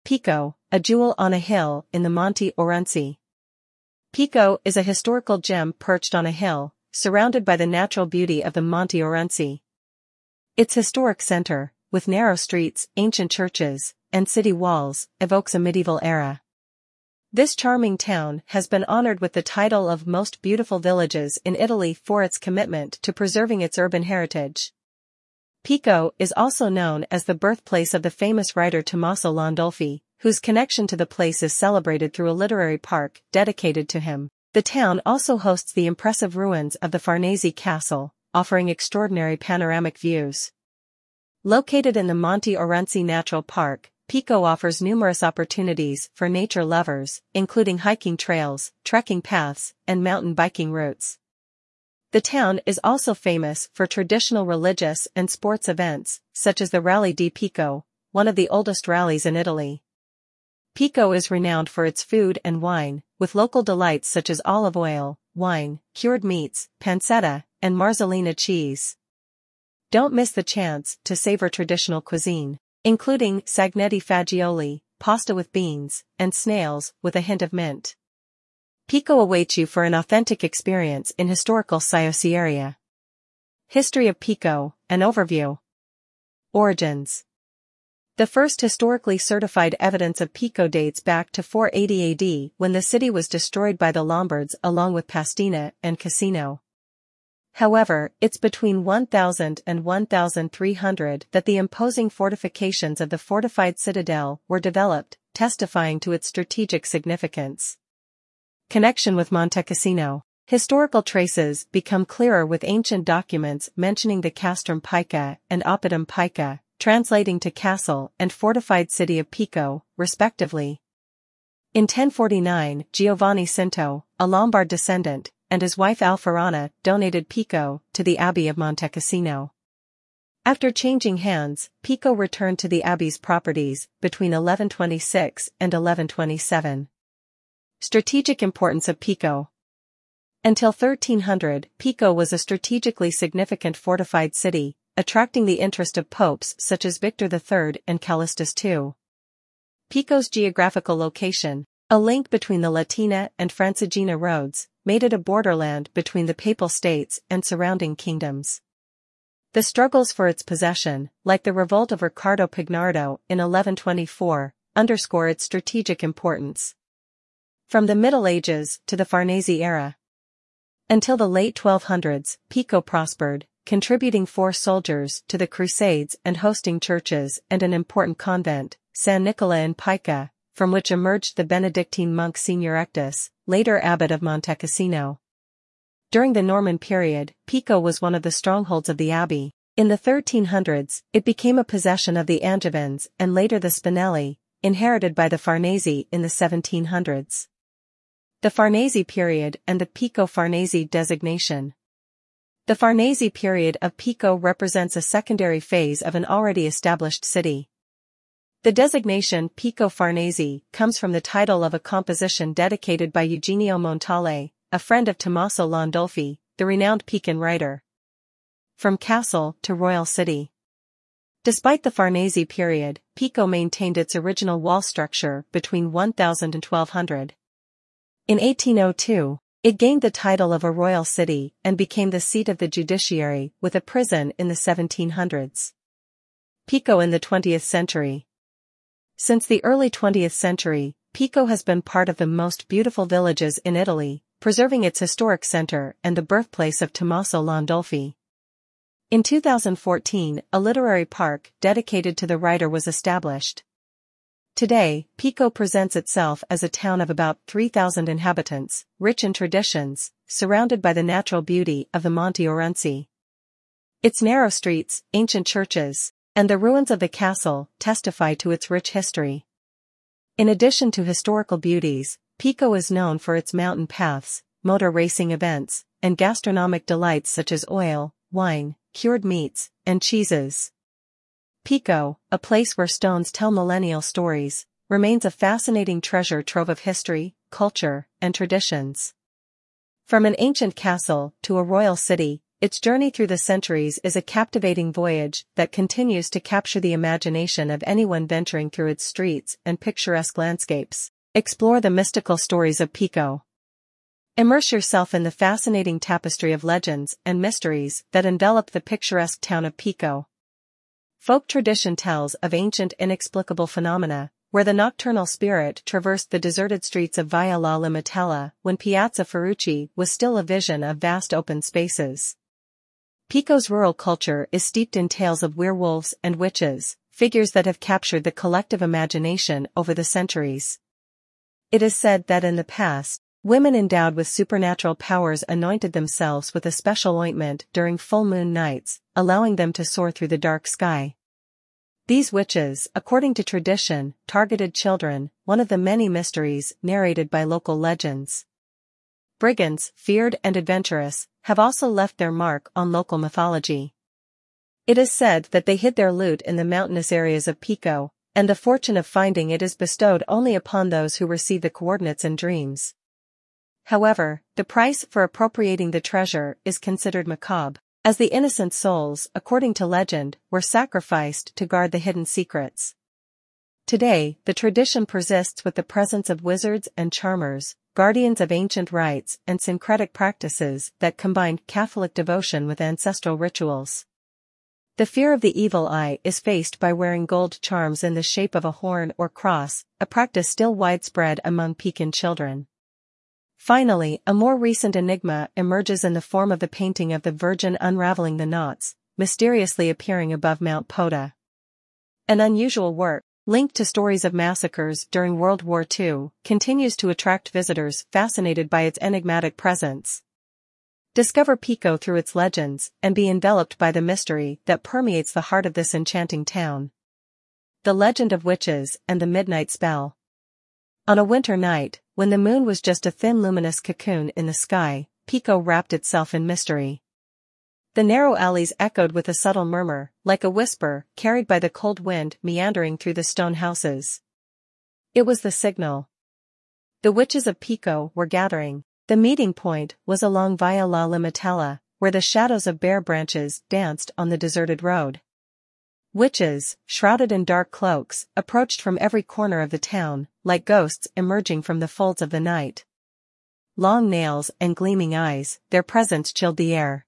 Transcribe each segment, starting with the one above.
Pico, a jewel on a hill in the Monti Orense. Pico is a historical gem perched on a hill, surrounded by the natural beauty of the Monti Orense. Its historic center, with narrow streets, ancient churches, and city walls, evokes a medieval era. This charming town has been honored with the title of Most Beautiful Villages in Italy for its commitment to preserving its urban heritage. Pico is also known as the birthplace of the famous writer Tommaso Landolfi, whose connection to the place is celebrated through a literary park dedicated to him. The town also hosts the impressive ruins of the Farnese Castle, offering extraordinary panoramic views. Located in the Monti Orense Natural Park, Pico offers numerous opportunities for nature lovers, including hiking trails, trekking paths, and mountain biking routes. The town is also famous for traditional religious and sports events, such as the Rally di Pico, one of the oldest rallies in Italy. Pico is renowned for its food and wine, with local delights such as olive oil, wine, cured meats, pancetta, and marzolina cheese. Don't miss the chance to savor traditional cuisine, including sagnetti fagioli, pasta with beans, and snails with a hint of mint. Pico awaits you for an authentic experience in historical Chiasso area. History of Pico, an overview. Origins. The first historically certified evidence of Pico dates back to 480 AD when the city was destroyed by the Lombards along with Pastina and Cassino. However, it's between 1000 and 1300 that the imposing fortifications of the fortified citadel were developed, testifying to its strategic significance. Connection with Monte Cassino. Historical traces become clearer with ancient documents mentioning the Castrum Pica and Oppidum Pica, translating to castle and fortified city of Pico, respectively. In 1049, Giovanni Cinto, a Lombard descendant, and his wife Alfarana donated Pico to the Abbey of Monte Cassino. After changing hands, Pico returned to the abbey's properties between 1126 and 1127. Strategic importance of Pico. Until 1300, Pico was a strategically significant fortified city, attracting the interest of popes such as Victor III and Callistus II. Pico's geographical location, a link between the Latina and Francigena roads, made it a borderland between the Papal States and surrounding kingdoms. The struggles for its possession, like the revolt of Riccardo Pignardo in 1124, underscore its strategic importance. From the Middle Ages to the Farnese era. Until the late 1200s, Pico prospered, contributing 4 soldiers to the Crusades and hosting churches and an important convent, San Nicola in Pica, from which emerged the Benedictine monk Signor Ectus, later abbot of Monte Cassino. During the Norman period, Pico was one of the strongholds of the abbey. In the 1300s, it became a possession of the Angevins and later the Spinelli, inherited by the Farnese in the 1700s. The Farnese period and the Pico Farnese designation. The Farnese period of Pico represents a secondary phase of an already established city. The designation Pico Farnese comes from the title of a composition dedicated by Eugenio Montale, a friend of Tommaso Landolfi, the renowned Pican writer. From castle to royal city. Despite the Farnese period, Pico maintained its original wall structure between 1000 and 1200. In 1802, it gained the title of a royal city and became the seat of the judiciary with a prison in the 1700s. Pico in the 20th century. Since the early 20th century, Pico has been part of the most beautiful villages in Italy, preserving its historic center and the birthplace of Tommaso Landolfi. In 2014, a literary park dedicated to the writer was established. Today, Pico presents itself as a town of about 3,000 inhabitants, rich in traditions, surrounded by the natural beauty of the Monti Orense. Its narrow streets, ancient churches, and the ruins of the castle testify to its rich history. In addition to historical beauties, Pico is known for its mountain paths, motor racing events, and gastronomic delights such as oil, wine, cured meats, and cheeses. Pico, a place where stones tell millennial stories, remains a fascinating treasure trove of history, culture, and traditions. From an ancient castle to a royal city, its journey through the centuries is a captivating voyage that continues to capture the imagination of anyone venturing through its streets and picturesque landscapes. Explore the mystical stories of Pico. Immerse yourself in the fascinating tapestry of legends and mysteries that envelop the picturesque town of Pico. Folk tradition tells of ancient inexplicable phenomena, where the nocturnal spirit traversed the deserted streets of Via La Limitella when Piazza Ferrucci was still a vision of vast open spaces. Pico's rural culture is steeped in tales of werewolves and witches, figures that have captured the collective imagination over the centuries. It is said that in the past, women endowed with supernatural powers anointed themselves with a special ointment during full moon nights, allowing them to soar through the dark sky. These witches, according to tradition, targeted children, one of the many mysteries narrated by local legends. Brigands, feared and adventurous, have also left their mark on local mythology. It is said that they hid their loot in the mountainous areas of Pico, and the fortune of finding it is bestowed only upon those who receive the coordinates in dreams. However, the price for appropriating the treasure is considered macabre, as the innocent souls, according to legend, were sacrificed to guard the hidden secrets. Today, the tradition persists with the presence of wizards and charmers, guardians of ancient rites and syncretic practices that combine Catholic devotion with ancestral rituals. The fear of the evil eye is faced by wearing gold charms in the shape of a horn or cross, a practice still widespread among Pican children. Finally, a more recent enigma emerges in the form of the painting of the Virgin unraveling the knots, mysteriously appearing above Mount Pota. An unusual work, linked to stories of massacres during World War II, continues to attract visitors fascinated by its enigmatic presence. Discover Pico through its legends and be enveloped by the mystery that permeates the heart of this enchanting town. The Legend of Witches and the Midnight Spell. On a winter night, when the moon was just a thin luminous cocoon in the sky, Pico wrapped itself in mystery. The narrow alleys echoed with a subtle murmur, like a whisper carried by the cold wind meandering through the stone houses. It was the signal. The witches of Pico were gathering. The meeting point was along Via La Limitella, where the shadows of bare branches danced on the deserted road. Witches, shrouded in dark cloaks, approached from every corner of the town, like ghosts emerging from the folds of the night. Long nails and gleaming eyes, their presence chilled the air.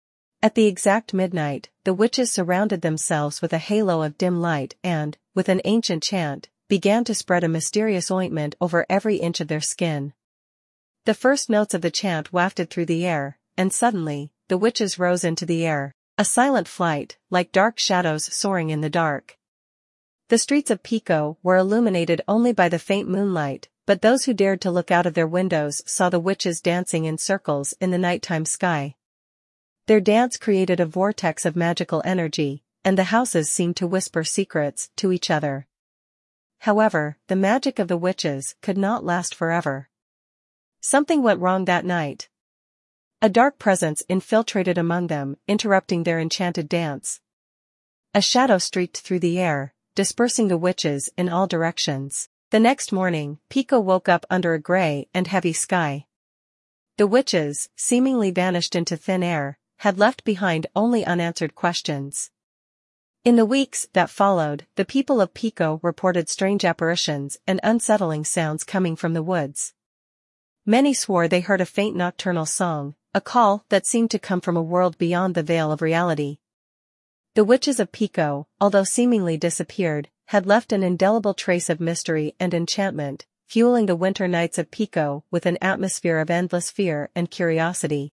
At the exact midnight, the witches surrounded themselves with a halo of dim light and, with an ancient chant, began to spread a mysterious ointment over every inch of their skin. The first notes of the chant wafted through the air, and suddenly, the witches rose into the air. A silent flight, like dark shadows soaring in the dark. The streets of Pico were illuminated only by the faint moonlight, but those who dared to look out of their windows saw the witches dancing in circles in the nighttime sky. Their dance created a vortex of magical energy, and the houses seemed to whisper secrets to each other. However, the magic of the witches could not last forever. Something went wrong that night. A dark presence infiltrated among them, interrupting their enchanted dance. A shadow streaked through the air, dispersing the witches in all directions. The next morning, Pico woke up under a gray and heavy sky. The witches, seemingly vanished into thin air, had left behind only unanswered questions. In the weeks that followed, the people of Pico reported strange apparitions and unsettling sounds coming from the woods. Many swore they heard a faint nocturnal song, a call that seemed to come from a world beyond the veil of reality. The witches of Pico, although seemingly disappeared, had left an indelible trace of mystery and enchantment, fueling the winter nights of Pico with an atmosphere of endless fear and curiosity.